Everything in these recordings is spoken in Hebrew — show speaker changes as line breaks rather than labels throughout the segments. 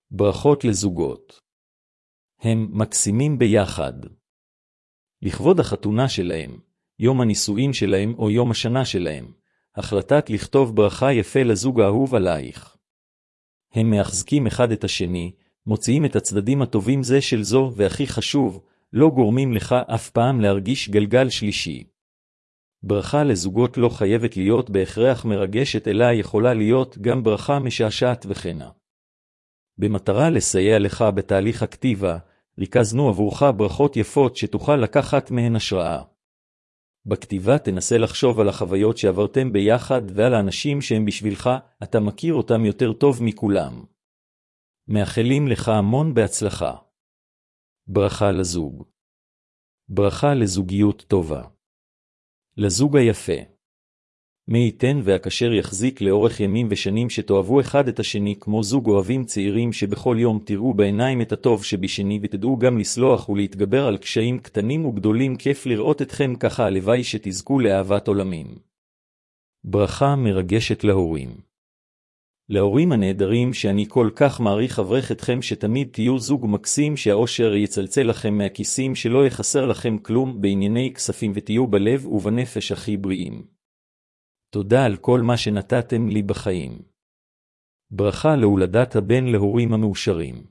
ברכות לזוגות. הם מקסימים ביחד. לכבוד החתונה שלהם, יום הנישואין שלהם או יום השנה שלהם, החלטת לכתוב ברכה יפה לזוג האהוב עלייך. הם מחזקים אחד את השני, מוציאים את הצדדים הטובים זה של זו, והכי חשוב, לא גורמים לך אף פעם להרגיש גלגל שלישי. ברכה לזוגות לא חייבת להיות בהכרח מרגשת, אלא יכולה להיות גם ברכה משעשעת וכנה. במטרה לסייע לך בתהליך הכתיבה, ריכזנו עבורך ברכות יפות שתוכל לקחת מהן השראה. בכתיבה תנסה לחשוב על החוויות שעברתם ביחד ועל האנשים שהם בשבילך, אתה מכיר אותם יותר טוב מכולם. מאחלים לך המון בהצלחה. ברכה לזוג. ברכה לזוגיות טובה. לזוג היפה. מי ייתן והקשר יחזיק לאורך ימים ושנים שתאהבו אחד את השני כמו זוג אוהבים צעירים שבכל יום תראו בעיניים את הטוב שבשני ותדעו גם לסלוח ולהתגבר על קשיים קטנים וגדולים. כיף לראות אתכם ככה, הלוואי שתזכו לאהבת עולמים. ברכה מרגשת להורים. להורים הנהדרים שאני כל כך מעריך, אברך אתכם שתמיד תהיו זוג מקסים, שהאושר יצלצל לכם מהכיסים, שלא יחסר לכם כלום בענייני כספים ותהיו בלב ובנפש הכי בריאים. תודה על כל מה שנתתם לי בחיים. ברכה להולדת הבן להורים המאושרים.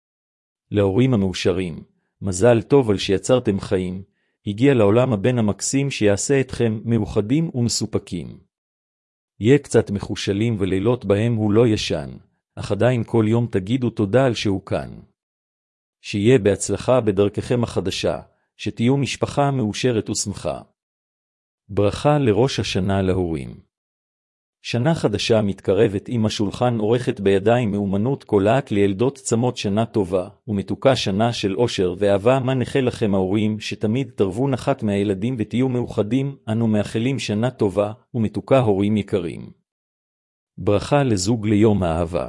להורים המאושרים, מזל טוב על שיצרתם חיים, הגיע לעולם הבן המקסים שיעשה אתכם מאוחדים ומסופקים. יהיה קצת מחושלים ולילות בהם הוא לא ישן, אך עדיין כל יום תגידו תודה על שהוא כאן. שיהיה בהצלחה בדרככם החדשה, שתהיו משפחה מאושרת ושמחה. ברכה לראש השנה להורים. שנה חדשה מתקרבת, עם השולחן עורכת בידיים מאומנות קולעת לילדות צמות שנה טובה ומתוקה, שנה של אושר ואהבה. מה נאחל לכם ההורים, שתמיד תרבו נחת מהילדים ותהיו מאוחדים. אנו מאחלים שנה טובה ומתוקה הורים יקרים. ברכה לזוג ליום האהבה.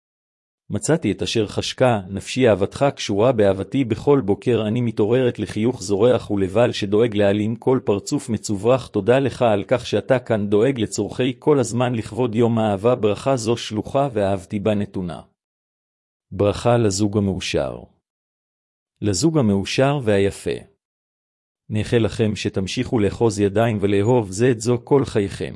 מצאתי את אשר חשקה נפשי, אהבתך קשורה באהבתי, בכל בוקר אני מתעוררת לחיוך זורח ולבל שדואג להעלים כל פרצוף מצוברח. תודה לך על כך שאתה כאן דואג לצורכי כל הזמן לכבוד יום האהבה. ברכה זו שלוחה ואהבתי בה נתונה. ברכה לזוג המאושר. לזוג המאושר והיפה. נאחל לכם שתמשיכו לאחוז ידיים ולאהוב זה את זו כל חייכם.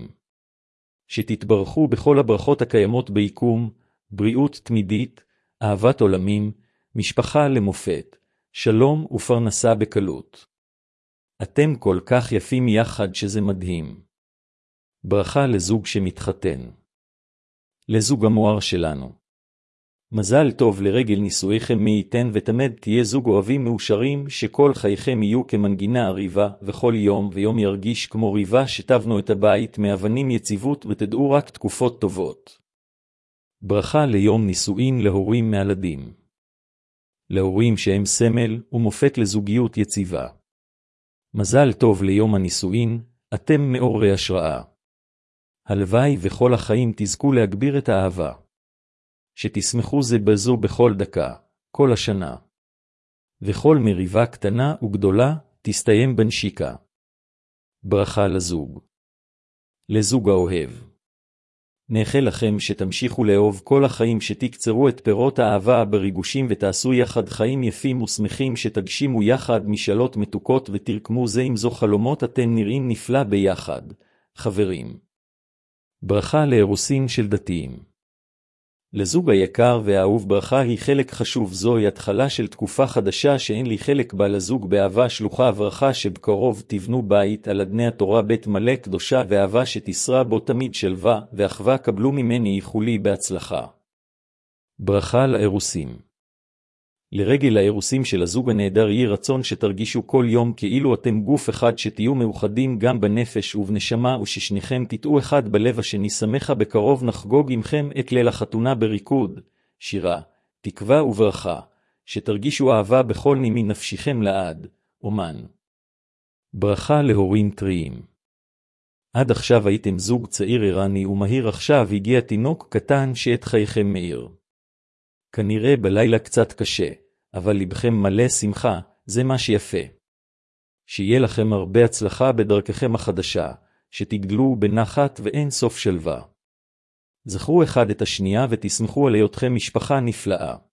שתתברכו בכל הברכות הקיימות ביקום, בריאות תמידית, אהבת עולמים, משפחה למופת, שלום ופרנסה בקלות. אתם כל כך יפים יחד שזה מדהים. ברכה לזוג שמתחתן. לזוג המואר שלנו. מזל טוב לרגל נישואיכם, מי ייתן ותמיד תהיה זוג אוהבים מאושרים, שכל חייכם יהיו כמנגינה עריבה, וכל יום ויום ירגיש כמו ריבה, שטבנו את הבית מאבנים יציבות ותדעו רק תקופות טובות. ברכה ליום נישואין להורים מהלדים. להורים שהם סמל ומופת לזוגיות יציבה. מזל טוב ליום הנישואין, אתם מאורי השראה. הלוואי וכל החיים תזכו להגביר את האהבה. שתשמחו זה בזו בכל דקה, כל השנה. וכל מריבה קטנה וגדולה תסתיים בנשיקה. ברכה לזוג. לזוג האוהב. נאחל לכם שתמשיכו לאהוב כל החיים, שתקצרו את פירות האהבה בריגושים ותעשו יחד חיים יפים ושמחים, שתגשימו יחד משאלות מתוקות ותרקמו זה עם זו חלומות. אתם נראים נפלא ביחד, חברים. ברכה לאירוסין של דתיים. לזוג היקר והאהוב, ברכה היא חלק חשוב, זוהי התחלה של תקופה חדשה שאין לי חלק בה. לזוג באהבה שלוחה, ברכה שבקרוב תבנו בית על אדני התורה, בית מלא קדושה ואהבה, שתשרה בו תמיד שלווה ואחווה. קבלו ממני איחולי בהצלחה. ברכה לאירוסים. לרגל האירוסים של הזוג הנהדר, יהי רצון שתרגישו כל יום כאילו אתם גוף אחד, שתהיו מאוחדים גם בנפש ובנשמה, וששניכם תטעו אחד בלב השני. שמחה בקרוב נחגוג עמכם את ליל החתונה בריקוד, שירה, תקווה וברכה, שתרגישו אהבה בכל נימי נפשיכם לעד. אומן. ברכה להורים טריים. עד עכשיו הייתם זוג צעיר ערני ומהיר, עכשיו הגיע תינוק קטן שאת חייכם מאיר. כנראה בלילה קצת קשה, אבל לבכם מלא שמחה, זה מה שיפה. שיהיה לכם הרבה הצלחה בדרככם החדשה, שתגדלו בנחת ואין סוף שלווה. זכרו אחד את השנייה ותשמחו על היותכם משפחה נפלאה.